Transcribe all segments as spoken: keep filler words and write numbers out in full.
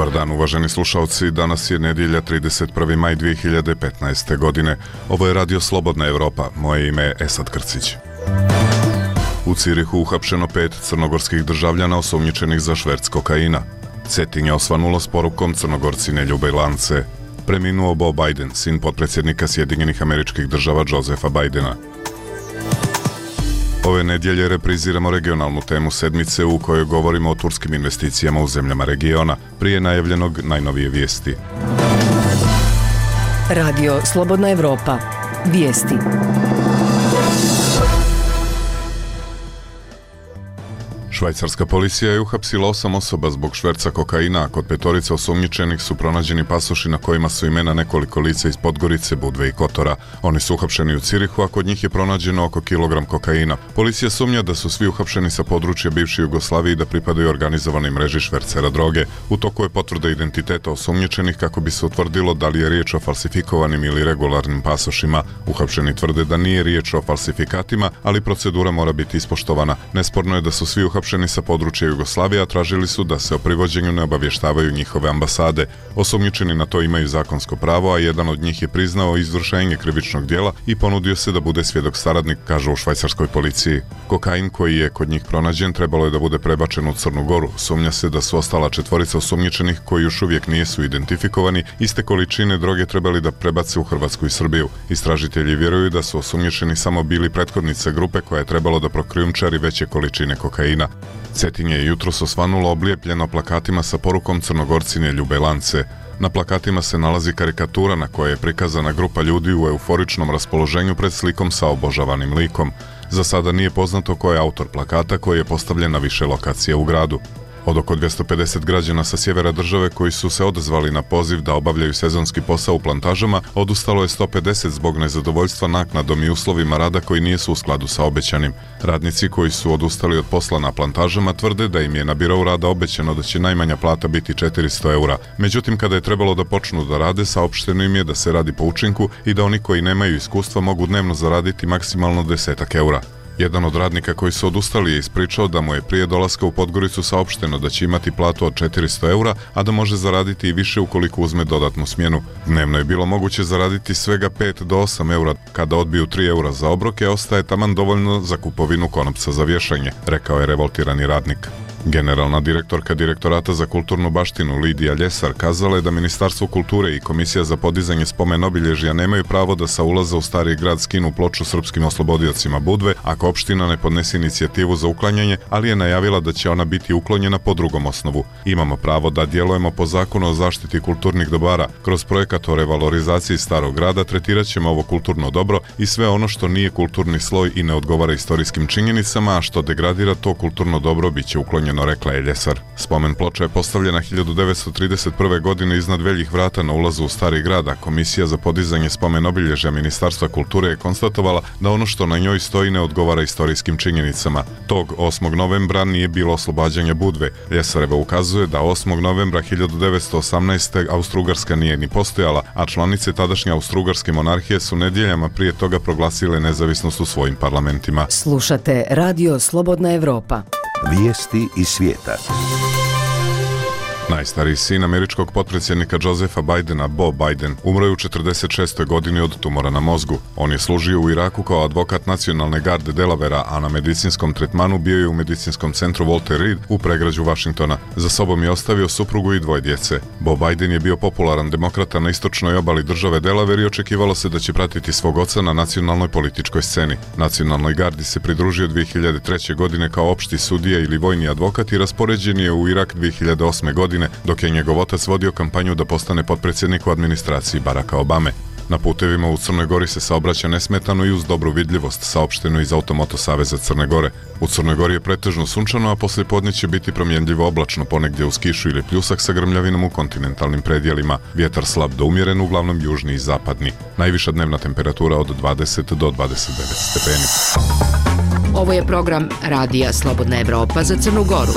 Dobar dan, uvaženi slušalci. Danas je nedjelja trideset prvi maj dvije hiljade petnaeste. godine. Ovo je Radio Slobodna Evropa. Moje ime je Esad Krcić. U Cirihu uhapšeno pet crnogorskih državljana osumnjičenih za šverc kokaina. Cetinje osvanulo s porukom Crnogorci ne ljube lance. Preminuo Bo Biden, sin potpredsjednika Sjedinjenih Američkih Država Josepha Bidena. Ove nedjelje repriziramo regionalnu temu sedmice u kojoj govorimo o turskim investicijama u zemljama regiona, prije najavljenog najnovije vijesti. Radio Slobodna Evropa. Vijesti. Švajcarska policija je uhapsila osam osoba zbog šverca kokaina, a kod petorice osumnjičenih su pronađeni pasoši na kojima su imena nekoliko lica iz Podgorice, Budve i Kotora. Oni su uhapšeni u Cirihu, a kod njih je pronađeno oko kilogram kokaina. Policija sumnja da su svi uhapšeni sa područja bivše Jugoslavije i da pripadaju organizovanoj mreži švercera droge. U toku je potvrda identiteta osumnjičenih kako bi se utvrdilo da li je riječ o falsifikovanim ili regularnim pasošima. Uhapšeni tvrde da nije riječ o falsifikatima, ali procedura mora biti ispoštovana. Nesporno je da su svi uhapšeni sa područja Jugoslavije, a tražili su da se o privođenju ne obavještavaju njihove ambasade. Osumnjičeni na to imaju zakonsko pravo, a jedan od njih je priznao izvršenje krivičnog djela i ponudio se da bude svjedok saradnik, kažu u švajcarskoj policiji. Kokain koji je kod njih pronađen trebalo je da bude prebačen u Crnu Goru. Sumnja se da su ostala četvorica osumnjičenih koji još uvijek nisu identifikovani iste količine droge trebali da prebace u Hrvatsku i Srbiju. Istražitelji vjeruju da su osumnjičeni samo bili prethodnice grupe koja je trebalo da prokrijumčari veće količine kokaina. Cetinje je jutros osvanulo oblijepljeno plakatima sa porukom Crnogorci ne ljube lance. Na plakatima se nalazi karikatura na kojoj je prikazana grupa ljudi u euforičnom raspoloženju pred slikom sa obožavanim likom. Za sada nije poznato ko je autor plakata koji je postavljen na više lokacija u gradu. Od oko dvjesto pedeset građana sa sjevera države koji su se odazvali na poziv da obavljaju sezonski posao u plantažama, odustalo je sto pedeset zbog nezadovoljstva naknadom i uslovima rada koji nisu u skladu sa obećanim. Radnici koji su odustali od posla na plantažama tvrde da im je na birou rada obećano da će najmanja plata biti četiristo eura. Međutim, kada je trebalo da počnu da rade, saopšteno im je da se radi po učinku i da oni koji nemaju iskustva mogu dnevno zaraditi maksimalno desetak eura. Jedan od radnika koji su odustali je ispričao da mu je prije dolaska u Podgoricu saopšteno da će imati platu od četiristo eura, a da može zaraditi i više ukoliko uzme dodatnu smjenu. Dnevno je bilo moguće zaraditi svega pet do osam eura. Kada odbiju tri eura za obroke, ostaje taman dovoljno za kupovinu konopca za vješanje, rekao je revoltirani radnik. Generalna direktorka Direktorata za kulturnu baštinu Lidija Ljesar kazala je da Ministarstvo kulture i Komisija za podizanje spomen obilježja nemaju pravo da sa ulaza u stari grad skinu ploču srpskim oslobodiocima Budve ako opština ne podnese inicijativu za uklanjanje, ali je najavila da će ona biti uklonjena po drugom osnovu. Imamo pravo da djelujemo po zakonu o zaštiti kulturnih dobara. Kroz projekat o revalorizaciji starog grada tretirat ćemo ovo kulturno dobro i sve ono što nije kulturni sloj i ne odgovara istorijskim činjenicama, a što degradira to kulturno dobro bit će uklonjeno, rekla je Ljesar. Spomen ploča je postavljena hiljadu devetsto trideset prve. godine iznad veljih vrata na ulazu u stari grad, a Komisija za podizanje spomen obilježja Ministarstva kulture je konstatovala da ono što na njoj stoji ne odgovara istorijskim činjenicama. Tog osmog novembra nije bilo oslobađanja Budve. Ljesareva ukazuje da osmog novembra hiljadu devetsto osamnaeste. Austro-Ugarska nije ni postojala, a članice tadašnje Austro-Ugarske monarhije su nedjeljama prije toga proglasile nezavisnost u svojim parlamentima. Slušate Radio Slobodna Evropa. Vijesti iz svijeta. Najstariji sin američkog potpredsjednika Josepha Bidena, Bo Biden, umro je u četrdeset šestoj. godini od tumora na mozgu. On je služio u Iraku kao advokat nacionalne garde Delavera, a na medicinskom tretmanu bio je u medicinskom centru Walter Reed u pregrađu Washingtona. Za sobom je ostavio suprugu i dvoje djece. Bo Biden je bio popularan demokrata na istočnoj obali države Delaware i očekivalo se da će pratiti svog oca na nacionalnoj političkoj sceni. Nacionalnoj gardi se pridružio dvije hiljade treće. godine kao opšti sudija ili vojni advokat i raspoređen je u Irak dvije hiljade osme. godine, dok je njegov otac vodio kampanju da postane potpredsjednik u administraciji Baracka Obame. Na putevima u Crnoj Gori se saobraća nesmetano i uz dobru vidljivost, saopšteno iz Automoto saveza Crne Gore. U Crnoj Gori je pretežno sunčano, a poslije podne će biti promjenljivo oblačno, ponegdje uz kišu ili pljusak sa grmljavinom u kontinentalnim predjelima. Vjetar slab do umjeren, uglavnom južni i zapadni. Najviša dnevna temperatura od dvadeset do dvadeset devet stepeni. Ovo je program Radija Slobodna Evropa za Crnu Goru.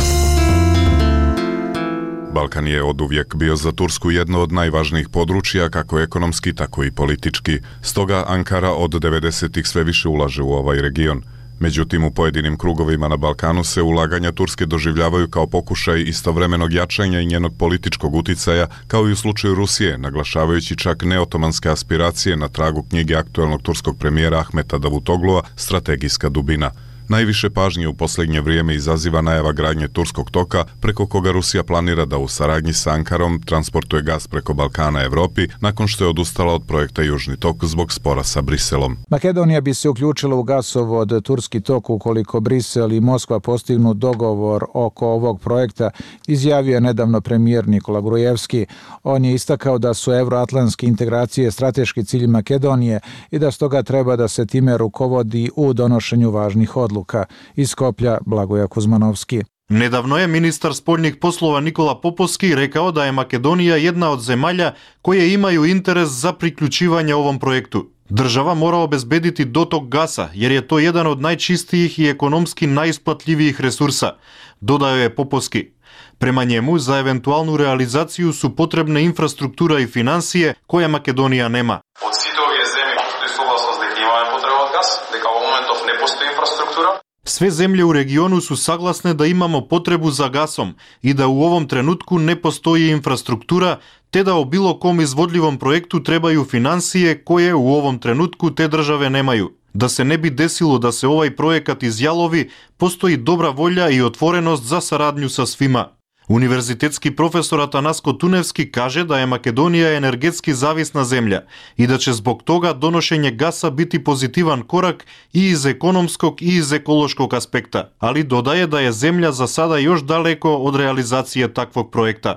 Balkan je oduvijek bio za Tursku jedno od najvažnijih područja, kako ekonomski, tako i politički. Stoga Ankara od devedesetih sve više ulaže u ovaj region. Međutim, u pojedinim krugovima na Balkanu se ulaganja Turske doživljavaju kao pokušaj istovremenog jačanja i njenog političkog uticaja, kao i u slučaju Rusije, naglašavajući čak neotomanske aspiracije na tragu knjige aktuelnog turskog premijera Ahmeta Davutoglua Strategijska dubina. Najviše pažnje u posljednje vrijeme izaziva najava gradnje Turskog toka, preko koga Rusija planira da u saradnji s Ankarom transportuje gas preko Balkana Evropi, nakon što je odustala od projekta Južni tok zbog spora sa Briselom. Makedonija bi se uključila u gasovod Turski tok ukoliko Brisel i Moskva postignu dogovor oko ovog projekta, izjavio je nedavno premijer Nikola Grujevski. On je istakao da su evroatlantske integracije strateški cilj Makedonije i da stoga treba da se time rukovodi u donošenju važnih odluka. Iz Skoplja Blagoja Kuzmanovski. Nedavno je ministar spoljnih poslova Nikola Popovski rekao da je Makedonija jedna od zemalja koje imaju interes za priključivanje ovom projektu. Država mora obezbediti dotok gasa, jer je to jedan od najčistijih i ekonomski najisplatljivijih resursa, dodao je Popovski. Prema njemu, za eventualnu realizaciju su potrebne infrastruktura i finansije koje Makedonija nema. Sve zemlje u regionu su saglasne da imamo potrebu za gasom i da u ovom trenutku ne postoji infrastruktura, te da o bilo kom izvodljivom projektu trebaju finansije koje u ovom trenutku te države nemaju. Da se ne bi desilo da se ovaj projekat izjalovi, postoji dobra volja i otvorenost za saradnju sa svima. Univerzitetski profesor Atanasko Tunevski kaže da je Makedonija energetski zavisna zemlja i da će zbog toga donošenje gasa biti pozitivan korak i iz ekonomskog i iz ekološkog aspekta, ali dodaje da je zemlja za sada još daleko od realizacije takvog projekta.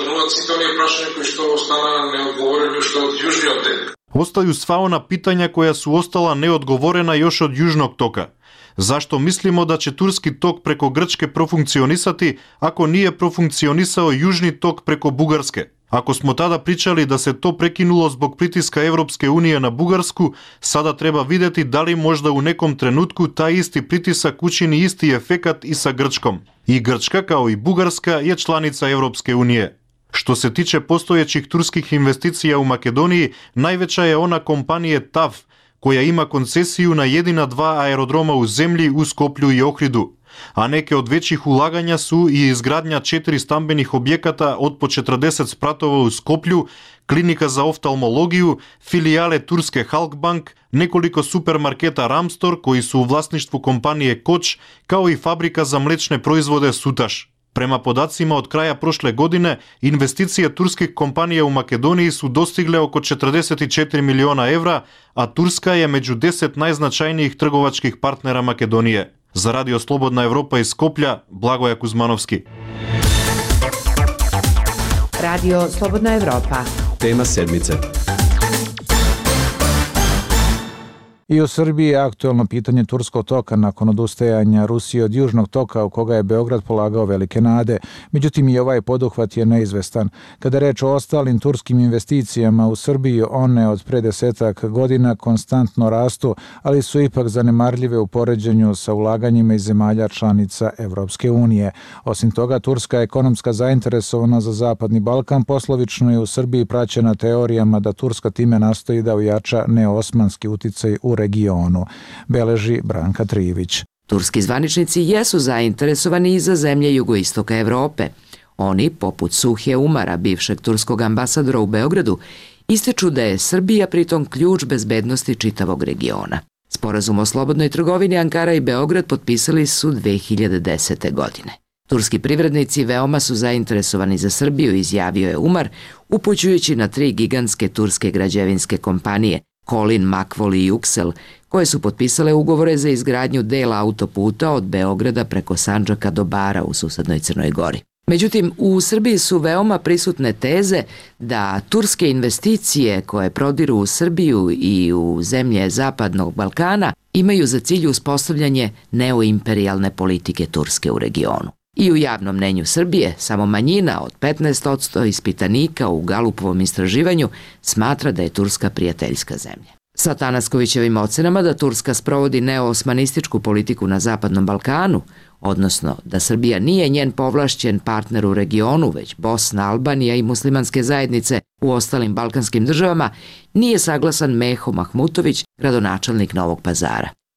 Ostaju sva ona pitanja koja su ostala neodgovorena još od Južnog toka. Zašto mislimo da će Turski tok preko Grčke profunkcionisati ako nije profunkcionisao Južni tok preko Bugarske? Ako smo tada pričali da se to prekinulo zbog pritiska Evropske unije na Bugarsku, sada treba vidjeti da li možda u nekom trenutku taj isti pritisak učini isti efekat i sa Grčkom. I Grčka, kao i Bugarska, je članica Evropske unije. Što se tiče postojećih turskih investicija u Makedoniji, najveća je ona kompanije T A V, koja ima koncesiju na jedina dva aerodroma u zemlji u Skoplju i Ohridu, a neke od većih ulaganja su i izgradnja četiri stambenih objekata od po četrdeset spratova u Skoplju, klinika za oftalmologiju, filijale turske Halkbank, nekoliko supermarketa Ramstor koji su u vlasništvu kompanije Koč, kao i fabrika za mlečne proizvode Sutaš. Prema podacima od kraja prošle godine, investicije turskih kompanija u Makedoniji su dostigle oko četrdeset četiri miliona evra, a Turska je među deset najznačajnijih trgovačkih partnera Makedonije. Za Radio Slobodna Evropa iz Skoplja, Blagoja Kuzmanovski. Radio Slobodna Evropa. Tema sedmice. I u Srbiji je aktuelno pitanje Turskog toka nakon odustajanja Rusije od Južnog toka u koga je Beograd polagao velike nade. Međutim, i ovaj poduhvat je neizvestan. Kada je reč o ostalim turskim investicijama u Srbiji, one od pre desetak godina konstantno rastu, ali su ipak zanemarljive u poređenju sa ulaganjima iz zemalja članica Evropske unije. Osim toga, turska ekonomska zainteresovana za Zapadni Balkan poslovično je u Srbiji praćena teorijama da Turska time nastoji da ojača neosmanski uticaj u regionu, beleži Branka Trivić. Turski zvaničnici jesu zainteresovani i za zemlje jugoistoka Evrope. Oni, poput Suhje Umara, bivšeg turskog ambasadora u Beogradu, ističu da je Srbija pritom ključ bezbednosti čitavog regiona. Sporazum o slobodnoj trgovini Ankara i Beograd potpisali su dve hiljade desete. godine. Turski privrednici veoma su zainteresovani za Srbiju, izjavio je Umar, upućujući na tri gigantske turske građevinske kompanije, Kolin, Makvol i Juksel, koje su potpisale ugovore za izgradnju dela autoputa od Beograda preko Sandžaka do Bara u susednoj Crnoj Gori. Međutim, u Srbiji su veoma prisutne teze da turske investicije koje prodiru u Srbiju i u zemlje Zapadnog Balkana imaju za cilj uspostavljanje neoimperijalne politike Turske u regionu. I u javnom mnenju Srbije samo manjina od petnaest posto ispitanika u Galupovom istraživanju smatra da je Turska prijateljska zemlja. Sa Tanaskovićevim ocenama da Turska sprovodi neoosmanističku politiku na Zapadnom Balkanu, odnosno da Srbija nije njen povlašćen partner u regionu, već Bosna, Albanija i muslimanske zajednice u ostalim balkanskim državama, nije saglasan Meho Mahmutović, gradonačelnik Novog Pazara.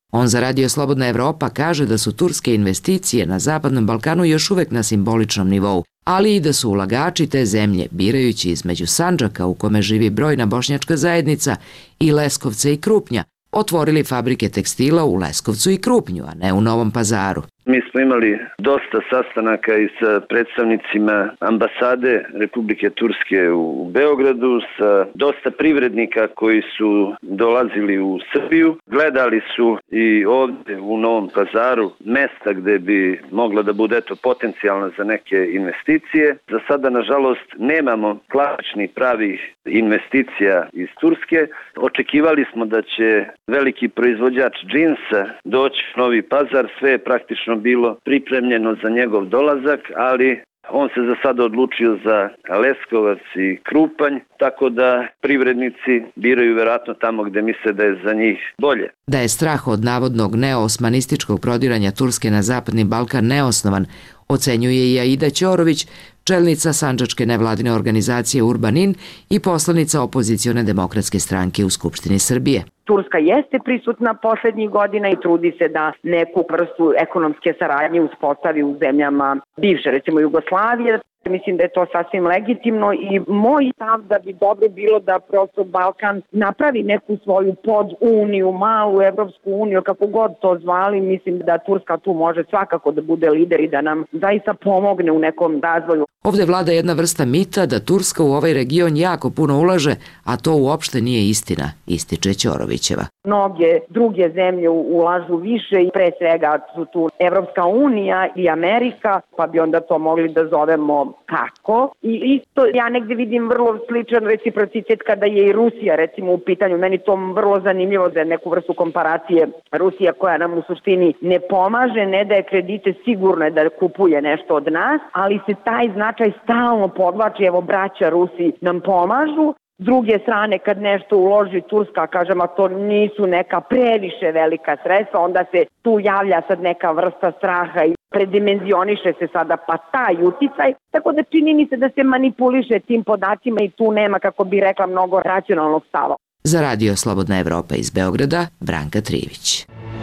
On za Radio Slobodna Evropa kaže da su turske investicije na Zapadnom Balkanu još uvek na simboličnom nivou, ali i da su ulagači te zemlje, birajući između Sandžaka u kome živi brojna bošnjačka zajednica i Leskovca i Krupnja, otvorili fabrike tekstila u Leskovcu i Krupnju, a ne u Novom Pazaru. Mi smo imali dosta sastanaka i sa predstavnicima ambasade Republike Turske u Beogradu, sa dosta privrednika koji su dolazili u Srbiju. Gledali su i ovdje u Novom Pazaru mesta gde bi mogla da bude eto, potencijalna za neke investicije. Za sada, nažalost, nemamo klasičnih pravih investicija iz Turske. Očekivali smo da će veliki proizvođač džinsa doći u Novi Pazar, sve je praktično bilo pripremljeno za njegov dolazak, ali on se za sada odlučio za Leskovac i Krupanj, tako da privrednici biraju verovatno tamo gde misle da je za njih bolje. Da je strah od navodnog neoosmanističkog prodiranja Turske na Zapadni Balkan neosnovan, ocenjuje i Aida Ćorović, čelnica sandžačke nevladine organizacije Urbanin i poslanica opozicione demokratske stranke u Skupštini Srbije. Turska jeste prisutna poslednjih godina i trudi se da neku vrstu ekonomske saradnje uspostavi u zemljama bivše, recimo Jugoslavije. Mislim da je to sasvim legitimno i moj stav da bi dobro bilo da prosto Balkan napravi neku svoju poduniju, malu Evropsku uniju, kako god to zvali. Mislim da Turska tu može svakako da bude lider i da nam zaista pomogne u nekom razvoju. Ovde vlada jedna vrsta mita da Turska u ovaj region jako puno ulaže, a to uopšte nije istina, ističe Ćorovićeva. Mnoge druge zemlje ulažu više i pre svega su tu Evropska unija i Amerika, pa bi onda to mogli da zovemo kako. I isto ja negde vidim vrlo sličan reciprocitet kada je i Rusija recimo u pitanju. Meni to vrlo zanimljivo za neku vrstu komparacije. Rusija koja nam u suštini ne pomaže, ne daje kredite, sigurno je da kupuje nešto od nas, ali se taj značaj stalno podvlači. Evo, braća Rusi nam pomažu. S druge strane, kad nešto uloži Turska, kažem, a to nisu neka previše velika sredstva, onda se tu javlja sad neka vrsta straha i predimenzioniše se sada pa taj uticaj. Tako da čini mi se da se manipuliše tim podacima i tu nema, kako bi rekla, mnogo racionalnog stava. Za Radio Slobodna Evropa iz Beograda, Branka Trivić.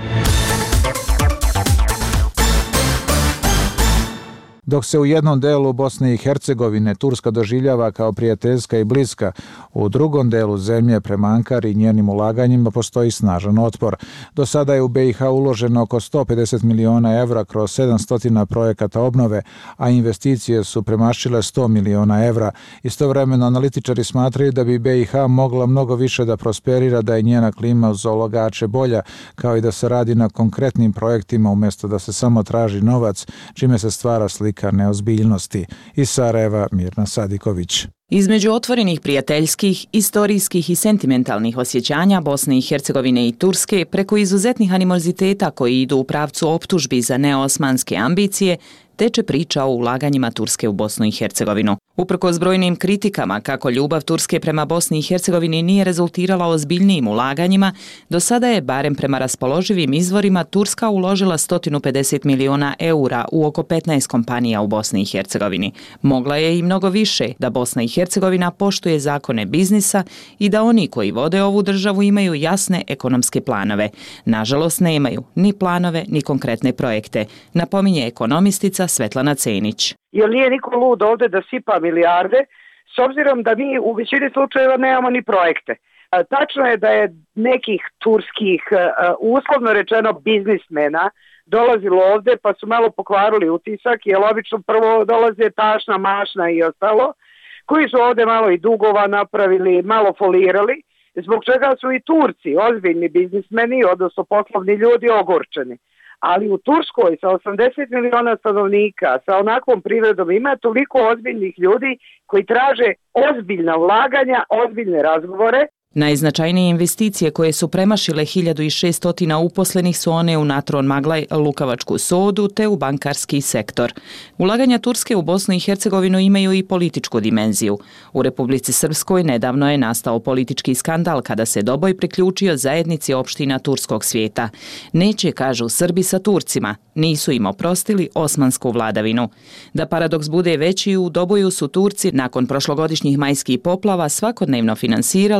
Dok se u jednom delu Bosne i Hercegovine Turska doživljava kao prijateljska i bliska, u drugom delu zemlje prema Ankari i njenim ulaganjima postoji snažan otpor. Do sada je u be i ha uloženo oko sto pedeset miliona evra kroz sedamsto projekata obnove, a investicije su premašile sto miliona evra. Istovremeno analitičari smatraju da bi be i ha mogla mnogo više da prosperira da je njena klima za ulagače bolja, kao i da se radi na konkretnim projektima umjesto da se samo traži novac, čime se stvara slika neozbiljnosti. Iz Sarajeva, Mirna Sadiković. Između otvorenih prijateljskih, istorijskih i sentimentalnih osjećanja Bosne i Hercegovine i Turske preko izuzetnih animoziteta koji idu u pravcu optužbi za neosmanske ambicije, teče priča o ulaganjima Turske u Bosnu i Hercegovinu. Uprkos brojnim kritikama kako ljubav Turske prema Bosni i Hercegovini nije rezultirala ozbiljnijim ulaganjima, do sada je, barem prema raspoloživim izvorima, Turska uložila sto pedeset miliona eura u oko petnaest kompanija u Bosni i Hercegovini. Mogla je i mnogo više da Bosna i Hercegovina poštuje zakone biznisa i da oni koji vode ovu državu imaju jasne ekonomske planove. Nažalost, nemaju ni planove ni konkretne projekte, napominje ekonomistica Svetlana Cenić. Jer nije niko lud ovde da sipa milijarde, s obzirom da mi u većini slučajeva nemamo ni projekte. Tačno je da je nekih turskih, uslovno rečeno, biznismena dolazilo ovde pa su malo pokvarili utisak, jer obično prvo dolaze tašna, mašna i ostalo, koji su ovde malo i dugova napravili, malo folirali, zbog čega su i Turci, ozbiljni biznismeni, odnosno poslovni ljudi, ogorčeni. Ali u Turskoj sa osamdeset miliona stanovnika, sa onakvom privredom ima toliko ozbiljnih ljudi koji traže ozbiljna ulaganja, ozbiljne razgovore. Najznačajnije investicije koje su premašile hiljadu šesto uposlenih su one u Natron Maglaj, Lukavačku sodu te u bankarski sektor. Ulaganja Turske u Bosnu i Hercegovinu imaju i političku dimenziju. U Republici Srpskoj nedavno je nastao politički skandal kada se Doboj priključio zajednici opština turskog svijeta. Neće, kažu Srbi, sa Turcima, nisu im oprostili osmansku vladavinu. Da paradoks bude veći, u Doboju su Turci nakon prošlogodišnjih majskih poplava svakodnevno finansirali hiljadu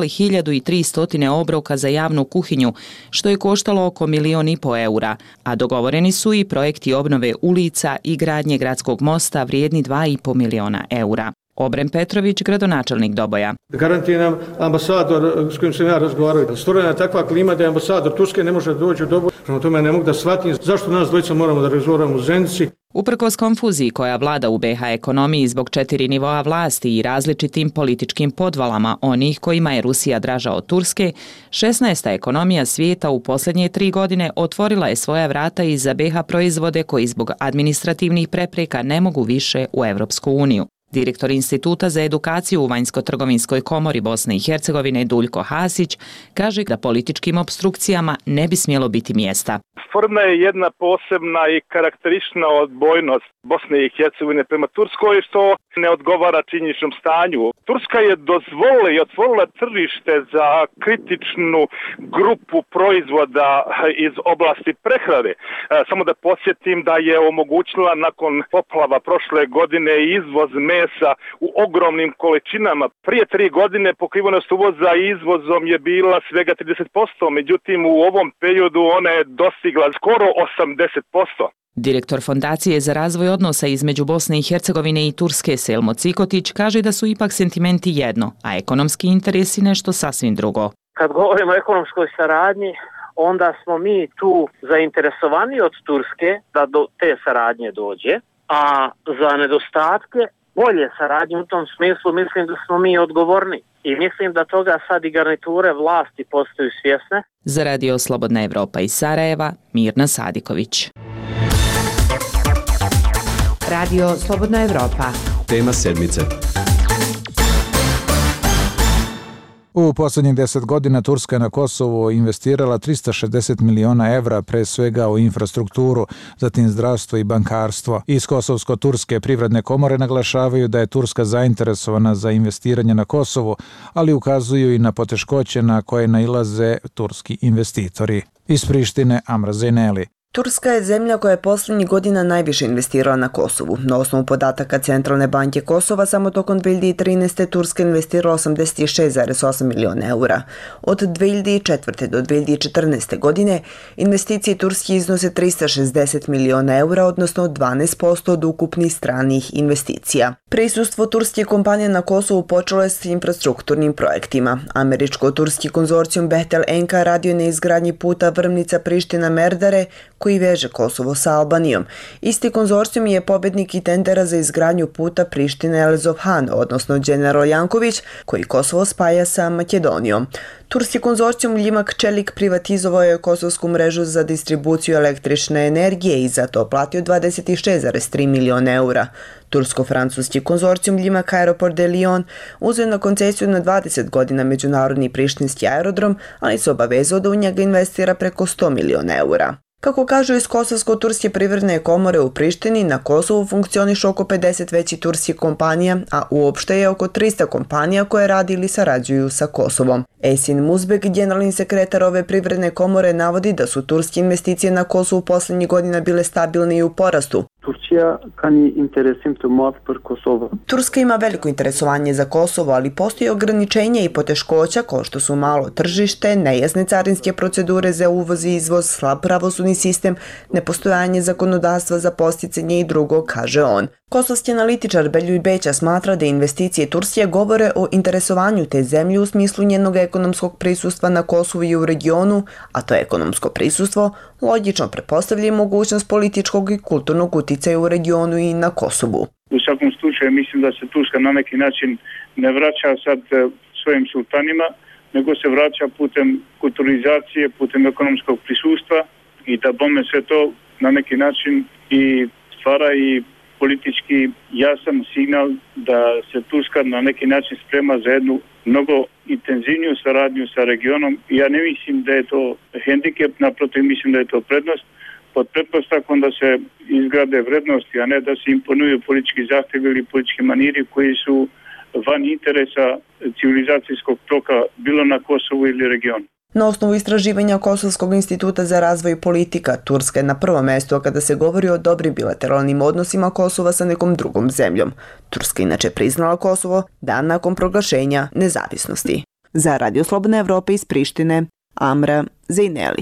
hiljadu tristo obroka za javnu kuhinju, što je koštalo oko milion i po eura, a dogovoreni su i projekti obnove ulica i gradnje gradskog mosta vrijedni dva i po miliona eura. Obrem Petrović, gradonačelnik Doboja. Garantuje nam ambasador s kojim sam ja razgovarao. Stvorena je takva klima da je ambasador Turske ne može doći u Doboj. Prema tome ne mogu da shvatim zašto nas dvojica moramo da razgovaramo u Zenici. Uprkos konfuziji koja vlada u B iH ekonomiji zbog četiri nivoa vlasti i različitim političkim podvalama onih kojima je Rusija draža od Turske, šesnaesta ekonomija svijeta u posljednje tri godine otvorila je svoja vrata i za B iH proizvode koji zbog administrativnih prepreka ne mogu više u Evropsku uniju. Direktor Instituta za edukaciju u Vanjsko-trgovinskoj komori Bosne i Hercegovine Duljko Hasić kaže da političkim opstrukcijama ne bi smjelo biti mjesta. Stvorena je jedna posebna i karakteristična odbojnost Bosne i Hercegovine prema Turskoj što ne odgovara činjeničnom stanju. Turska je dozvolila i otvorila tržište za kritičnu grupu proizvoda iz oblasti prehrane. Samo da podsjetim da je omogućila nakon poplava prošle godine izvoz mesa u ogromnim količinama. Prije tri godine pokrivenost uvoza izvozom je bila svega trideset posto, međutim u ovom periodu ona je dostigla skoro osamdeset posto. Direktor Fondacije za razvoj odnosa između Bosne i Hercegovine i Turske Selmo Cikotić kaže da su ipak sentimenti jedno, a ekonomski interesi nešto sasvim drugo. Kad govorimo o ekonomskoj saradnji, onda smo mi tu zainteresovani od Turske da do te saradnje dođe, a za nedostatke bolje saradnje u tom smislu mislim da smo mi odgovorni. I mislim da toga sad i garniture vlasti postaju svjesne. Za Radio Slobodna Evropa iz Sarajeva, Mirna Sadiković. Radio Slobodna Evropa. Tema sedmice. U posljednjih deset godina Turska na Kosovu investirala tristo šezdeset miliona evra, pre svega u infrastrukturu, zatim zdravstvo i bankarstvo. Iz Kosovsko-turske privredne komore naglašavaju da je Turska zainteresovana za investiranje na Kosovu, ali ukazuju i na poteškoće na koje nailaze turski investitori. Iz Prištine, Amra Zeneli. Turska je zemlja koja je posljednjih godina najviše investirala na Kosovu. Na osnovu podataka Centralne banke Kosova, samo tokom dvije hiljade trinaeste. Turska investirala osamdeset šest zarez osam miliona eura. Od dvije hiljade četvrte. do dvije hiljade četrnaeste. godine investicije Turske iznose tristo šezdeset miliona eura, odnosno dvanaest posto od ukupnih stranih investicija. Prisustvo turske kompanije na Kosovu počelo je s infrastrukturnim projektima. Američko-turski konzorcijum Behtel Enka radio na izgradnji puta Vrmnica-Priština-Merdare, koji veže Kosovo sa Albanijom. Isti konzorcijum je pobednik i tendera za izgradnju puta Priština-Elzovhan, odnosno General Janković, koji Kosovo spaja sa Makedonijom. Turski konzorcijum Ljimak Čelik privatizovao je kosovsku mrežu za distribuciju električne energije i za to platio dvadeset šest zarez tri miliona eura. Tursko-francuski konzorcijum Ljimak Aeroport de Lyon uzeo na koncesiju na dvadeset godina međunarodni prištinski aerodrom, ali se obavezao da u njega investira preko sto miliona eura. Kako kažu iz Kosovsko-turske privredne komore u Prištini, na Kosovu funkcioniše oko pedeset većih turskih kompanija, a uopšte je oko tristo kompanija koje radi ili sarađuju sa Kosovom. Esin Muzbek, generalni sekretar ove privredne komore, navodi da su turske investicije na Kosovu posljednjih godina bile stabilne i u porastu. Turcija kani interesim të madh për Kosovë. Turska ima veliko interesovanje za Kosovo, ali postoji ograničenja i poteškoća kao što su malo tržište, nejasne carinske procedure za uvoz i izvoz, slab pravosudni sistem, nepostojanje zakonodavstva za posticanje i drugo, kaže on. Kosovski analitičar Beljuj Beća smatra da investicije Turske govore o interesovanju te zemlje u smislu njenog ekonomskog prisustva na Kosovu i u regionu, a to ekonomsko prisustvo logično pretpostavlja mogućnost političkog i kulturnog uticaja u regionu i na Kosovu. U svakom slučaju mislim da se Turska na neki način ne vraća sad svojim sultanima, nego se vraća putem kulturizacije, putem ekonomskog prisustva i da bome sve to na neki način i stvara i politički jasan signal da se Turska na neki način sprema za jednu mnogo intenzivniju saradnju sa regionom. Ja ne mislim da je to hendikep, naprotiv mislim da je to prednost, pod pretpostavkom da se izgrade vrednosti, a ne da se imponuju politički zahtjevi ili politički maniri koji su van interesa civilizacijskog toka bilo na Kosovu ili regionu. Na osnovu istraživanja Kosovskog instituta za razvoj politika, Turska je na prvom mjestu kada se govori o dobrim bilateralnim odnosima Kosova sa nekom drugom zemljom. Turska inače priznala Kosovo dan nakon proglašenja nezavisnosti. Za Radio Slobodne Evrope iz Prištine, Amra Zejneli.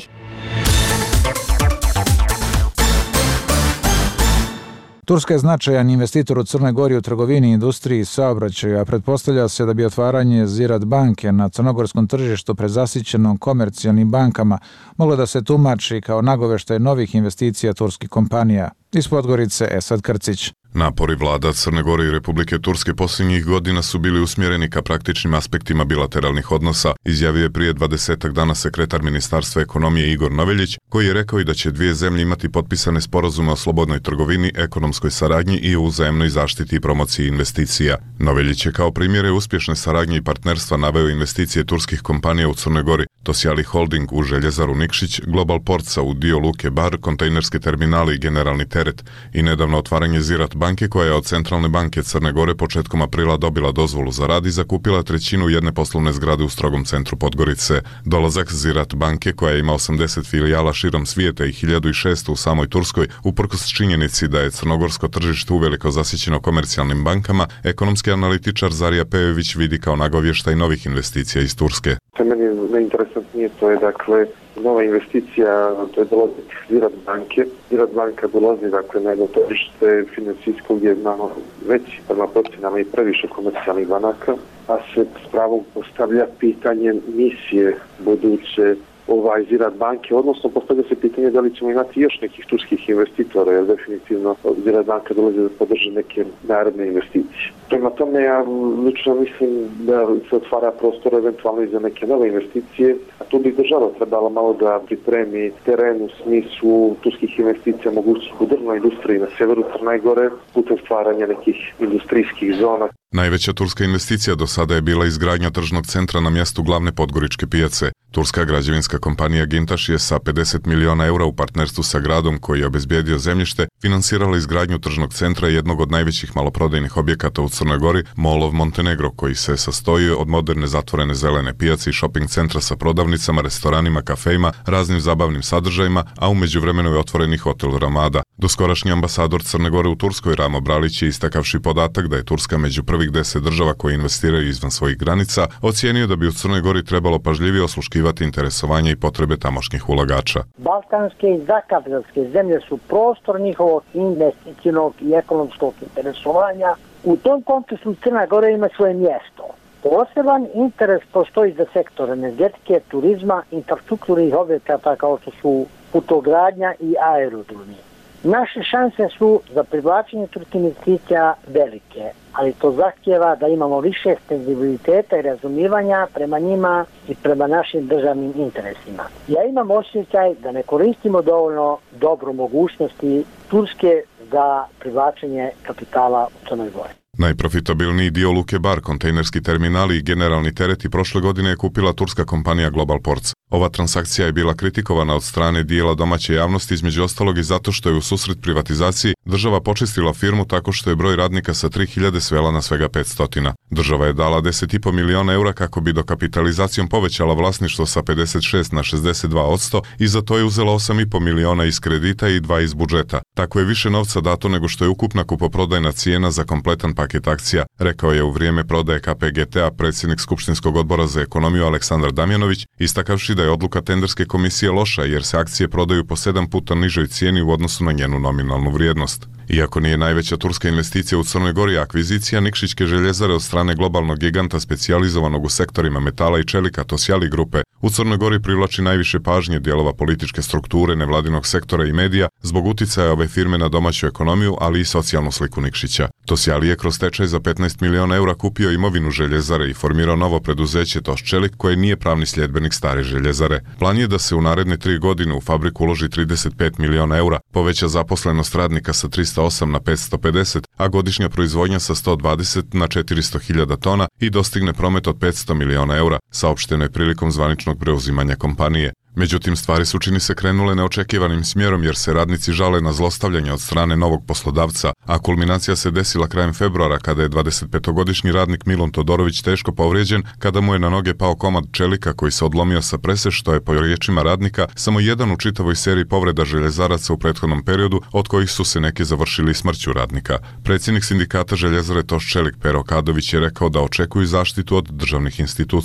Turska je značajan investitor u Crnoj Gori u trgovini, industriji i saobraćaju, a pretpostavlja se da bi otvaranje Ziraat banke na crnogorskom tržištu prezasićenom komercijalnim bankama moglo da se tumači kao nagoveštaj novih investicija turskih kompanija. Iz Podgorice, Esad Krcić. Napori vlada Crne Gore i Republike Turske posljednjih godina su bili usmjereni ka praktičnim aspektima bilateralnih odnosa, izjavio je prije dvadesetak dana sekretar Ministarstva ekonomije Igor Noveljić, koji je rekao i da će dvije zemlje imati potpisane sporazume o slobodnoj trgovini, ekonomskoj saradnji i o uzajamnoj zaštiti i promociji investicija. Noveljić je kao primjere uspješne saradnje i partnerstva naveo investicije turskih kompanija u Crnoj Gori, Tosjali Holding u Željezaru Nikšić, Global Portsa u dio Luke Bar, kontejnerske terminale i generalni teret i nedavno otvaranje Ziraat banke koja je od Centralne banke Crne Gore početkom aprila dobila dozvolu za rad i zakupila trećinu jedne poslovne zgrade u strogom centru Podgorice. Dolazak Ziraat banke koja ima osamdeset filijala širom svijeta i hiljadu šesto u samoj Turskoj, uprkos činjenici da je crnogorsko tržište uveliko zasićeno komercijalnim bankama, ekonomski analitičar Zarija Pejović vidi kao nagovještaj novih investicija iz Turske. Što meni je najinteresantnije, to je dakle nova investicija, to je dolazak Ziraat banke. Ziraat banka dolazi dakle na jedno tržište financijsko gdje imamo veći prema procjenama i previše komercijalnih banaka, a se s pravom postavlja pitanje misije buduće ovaj Ziraat banke, odnosno postavlja se pitanje da li ćemo imati još nekih turskih investitora, jer definitivno Ziraat banka dolazi da podrži neke naredne investicije. Prema tome, ja lično mislim da se otvara prostor eventualno i za neke nove investicije, a tu bi država trebala malo da pripremi teren u smislu turskih investicija mogućih u drvnoj industriji na severu Crne Gore putem stvaranja nekih industrijskih zona. Najveća turska investicija do sada je bila izgradnja tržnog centra na mjestu glavne podgoričke pijace. Turska građevinska kompanija Gintaš je sa pedeset miliona eura u partnerstvu sa gradom koji je obezbijedio zemljište finansirala izgradnju tržnog centra jednog od najvećih maloprodajnih objekata u Crnoj Gori, Mall of Montenegro, koji se sastoji od moderne zatvorene zelene pijace i shopping centra sa prodavnicama, restoranima, kafejima, raznim zabavnim sadržajima, a u međuvremenu je otvoren i hotel Ramada. Doskorašnji ambasador Crne Gore u Turskoj Ramo Bralić je, istakavši podatak da je Turska među prvih deset država koje investiraju izvan svojih granica, ocijenio da bi u Crnoj Gori trebalo pažljivije osluškivati interesovanje i potrebe tamošnjih ulagača. Balkanske i zakavljanske zemlje su prostor njihovog investicijnog i ekonomskog interesovanja. U tom kontekstu Crna Gora ima svoje mjesto. Poseban interes postoji za sektor energetike, turizma, infrastrukturnih objekata kao što su putogradnja i aerodromi. Naše šanse su za privlačenje turskih investicija velike, ali to zahtjeva da imamo više senzibiliteta i razumijevanja prema njima i prema našim državnim interesima. Ja imam osjećaj da ne koristimo dovoljno dobro mogućnosti Turske za privlačenje kapitala u Crnoj Gori. Najprofitabilniji dio Luke Bar, kontejnerski terminali i generalni tereti prošle godine je kupila turska kompanija Global Ports. Ova transakcija je bila kritikovana od strane dijela domaće javnosti, između ostalog i zato što je u susret privatizaciji država počistila firmu tako što je broj radnika sa tri hiljade svela na svega petsto. Država je dala deset zarez pet miliona eura kako bi dokapitalizacijom povećala vlasništvo sa pedeset šest na šezdeset dva posto i za to je uzela osam zarez pet miliona iz kredita i dva iz budžeta. Tako je više novca dato nego što je ukupna kupoprodajna cijena za kompletan paket akcija, rekao je u vrijeme prodaje K P G T-a predsjednik Skupštinskog odbora za ekonomiju Aleksandar Damjanović, istakavši da je odluka tenderske komisije loša jer se akcije prodaju po sedam puta nižoj cijeni u odnosu na njenu nominalnu vrijednost. Iako nije najveća turska investicija u Crnoj Gori, akvizicija Nikšićke željezare od strane globalnog giganta specijalizovanog u sektorima metala i čelika Tosjali grupe u Crnoj Gori privlači najviše pažnje dijelova političke strukture, nevladinog sektora i medija zbog uticaja ove firme na domaću ekonomiju, ali i socijalnu sliku Nikšića. Tosjali je kroz stečaj za petnaest miliona eura kupio imovinu željezare i formirao novo preduzeće Toščelik koje nije pravni sljedbenik stare željezare. Plan je da se u naredne tri godine u fabriku uloži trideset pet miliona eura, poveća zaposlenost radnika sa trista osam na petsto pedeset, a godišnja proizvodnja sa sto dvadeset na četiristo hiljada tona i dostigne promet od petsto miliona eura, saopšteno je prilikom zvaničnog preuzimanja kompanije. Međutim, stvari su čini se krenule neočekivanim smjerom jer se radnici žale na zlostavljanje od strane novog poslodavca, a kulminacija se desila krajem februara kada je dvadesetpetogodišnji radnik Milun Todorović teško povrijeđen kada mu je na noge pao komad čelika koji se odlomio sa prese, što je po riječima radnika samo jedan u čitavoj seriji povreda željezaraca u prethodnom periodu, od kojih su se neki završili smrću radnika. Predsjednik sindikata željezare Toščelik Pero Kadović je rekao da očekuju zaštitu od državnih institucija.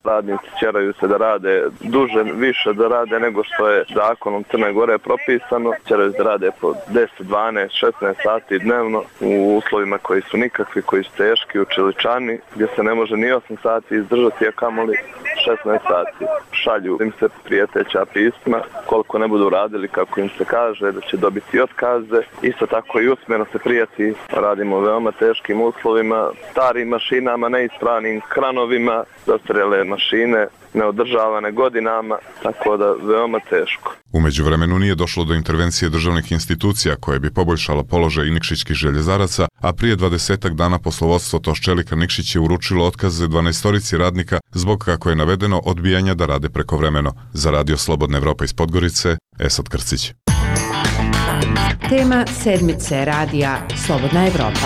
Radnici ćeraju se da rade duže, više da rade nego što je zakonom Crne Gore propisano. Ćeraju se da rade po deset, dvanaest, šesnaest sati dnevno u uslovima koji su nikakvi, koji su teški, u čeličani, gdje se ne može ni osam sati izdržati, a kamoli šesnaest sati. Šalju im se prijeteća pisma, koliko ne budu radili kako im se kaže, da će dobiti otkaze. Isto tako i usmjerno se prijeti, radimo u veoma teškim uslovima, starim mašinama, neispravnim kranovima, zastarjele mašine, neodržavane godinama, tako da veoma teško. U međuvremenu nije došlo do intervencije državnih institucija koje bi poboljšalo položaj nikšićkih željezaraca, a prije dvadesetak dana poslovodstvo Toščelika Nikšić je uručilo otkaze dvanaestorici radnika zbog, kako je navedeno, odbijanja da rade prekovremeno. Za radio Slobodna Evropa iz Podgorice, Esad Krcić. Tema sedmice radija Slobodna Evropa.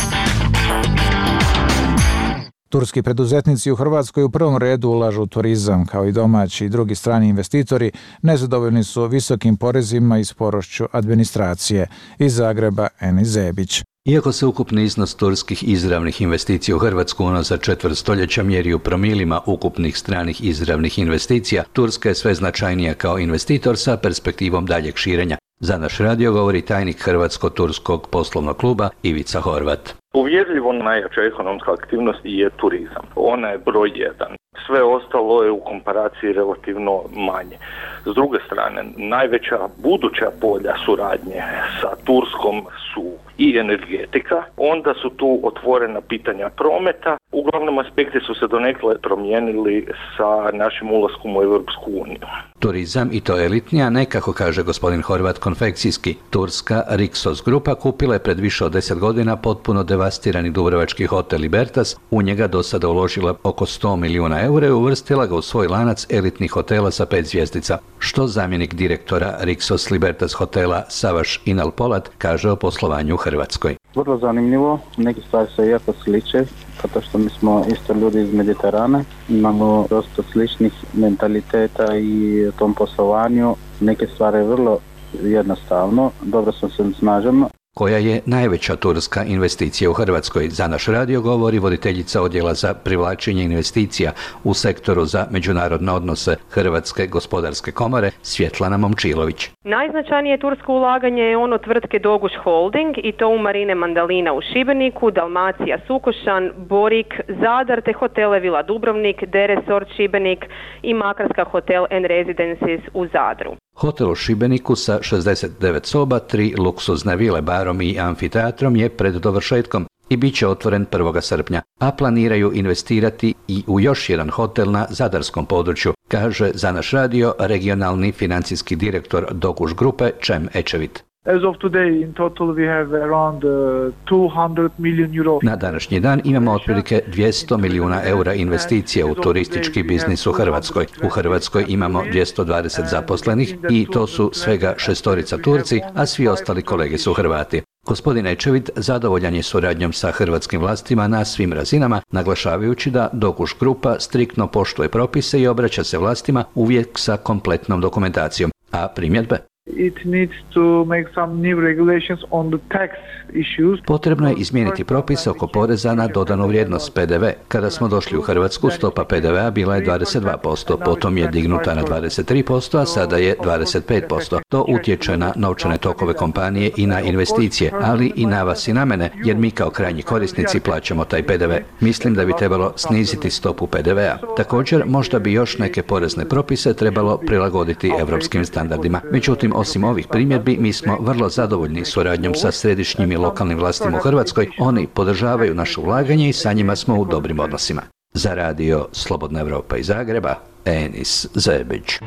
Turski preduzetnici u Hrvatskoj u prvom redu ulažu u turizam, kao i domaći i drugi strani investitori, nezadovoljni su visokim porezima i sporošću administracije. Iz Zagreba, Enis Zebić. Iako se ukupni iznos turskih izravnih investicija u Hrvatsku unazad četvrt stoljeća mjeri u promilima ukupnih stranih izravnih investicija, Turska je sve značajnija kao investitor sa perspektivom daljeg širenja. Za naš radio govori tajnik Hrvatsko-turskog poslovnog kluba Ivica Horvat. Uvjerljivo najjača ekonomska aktivnost je turizam. Ona je broj jedan. Sve ostalo je u komparaciji relativno manje. S druge strane, najveća buduća polja suradnje sa Turskom su i energetika, onda su tu otvorena pitanja prometa. Uglavnom aspekti su se donekle promijenili sa našim ulaskom u Europsku uniju. Turizam, i to elitnija, ne kako kaže gospodin Horvat konfekcijski. Turska Rixos grupa kupila je pred više od deset godina potpuno devastirani dubrovački hotel Libertas, u njega do sada uložila oko sto milijuna eura i uvrstila ga u svoj lanac elitnih hotela sa pet zvjezdica. Što zamjenik direktora Rixos Libertas hotela Savaš Inal Polat kaže o poslovanju u Hrvatskoj. Vrlo zanimljivo, neke stvari se jako sliče, zato što mi smo isto ljudi iz Mediterana, imamo dosta sličnih mentaliteta i u tom poslovanju. Neke stvari vrlo jednostavno, dobro smo se snažemo. Koja je najveća turska investicija u Hrvatskoj? Za naš radio govori voditeljica odjela za privlačenje investicija u sektoru za međunarodne odnose Hrvatske gospodarske komore Svjetlana Momčilović. Najznačajnije tursko ulaganje je ono tvrtke Doguš Holding i to u Marine Mandalina u Šibeniku, Dalmacija Sukošan, Borik, Zadar te hotele Vila Dubrovnik, D Resort Šibenik i Makarska Hotel and Residences u Zadru. Hotel u Šibeniku sa šezdeset devet soba, tri luksuzne vile, barom i amfiteatrom je pred dovršetkom i bit će otvoren prvog srpnja, a planiraju investirati i u još jedan hotel na zadarskom području, kaže za naš radio regionalni financijski direktor Dokuš grupe Čem Ečevit. As of today, in total we have around uh, two hundred million euro. Na današnji dan imamo otprilike dvjesto milijuna eura investicija u turistički biznis u Hrvatskoj. U Hrvatskoj imamo dvjesto dvadeset zaposlenih i to su svega šestorica Turci, a svi ostali kolege su Hrvati. Gospodin Ečevit zadovoljan je suradnjom sa hrvatskim vlastima na svim razinama, naglašavajući da Dokuš grupa striktno poštuje propise i obraća se vlastima uvijek sa kompletnom dokumentacijom. A primjedbe? It needs to make some new regulations on the tax issues. Potrebno je izmijeniti propise oko poreza na dodanu vrijednost P D V. Kada smo došli u Hrvatsku, stopa P D V-a bila je dvadeset dva posto, potom je dignuta na dvadeset tri posto, a sada je dvadeset pet posto. To utječe na novčane tokove kompanije i na investicije, ali i na vas i na mene, jer mi kao krajnji korisnici plaćamo taj P D V. Mislim da bi trebalo sniziti stopu P D V-a. Također, možda bi još neke porezne propise trebalo prilagoditi europskim standardima. Međutim, osim ovih primjedbi, mi smo vrlo zadovoljni suradnjom sa središnjim i lokalnim vlastima u Hrvatskoj. Oni podržavaju naše ulaganje i sa njima smo u dobrim odnosima. Za radio Slobodna Evropa iz Zagreba, Enis Zebić.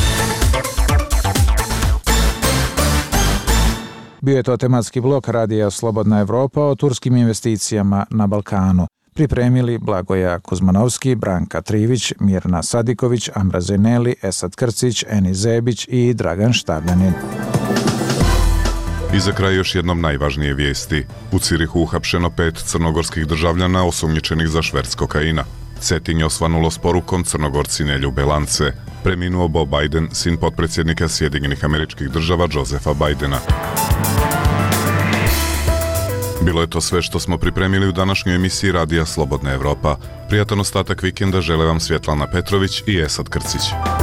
Bio je to tematski blok radija Slobodna Evropa o turskim investicijama na Balkanu. Pripremili Blagoja Kuzmanovski, Branka Trivić, Mirna Sadiković, Ambra Zeneli, Esad Krcić, Enis Zebić i Dragan Štavljanin. I za kraj još jednom najvažnije vijesti. U Cirihu uhapšeno pet crnogorskih državljana osumnjičenih za šverc kokaina. Cetinje osvanulo s porukom Crnogorci ne ljube lance. Preminuo Bob Biden, sin potpredsjednika Sjedinjenih Američkih Država Josefa Bidena. Bilo je to sve što smo pripremili u današnjoj emisiji Radija Slobodna Evropa. Prijatan ostatak vikenda žele vam Svjetlana Petrović i Esad Krcić.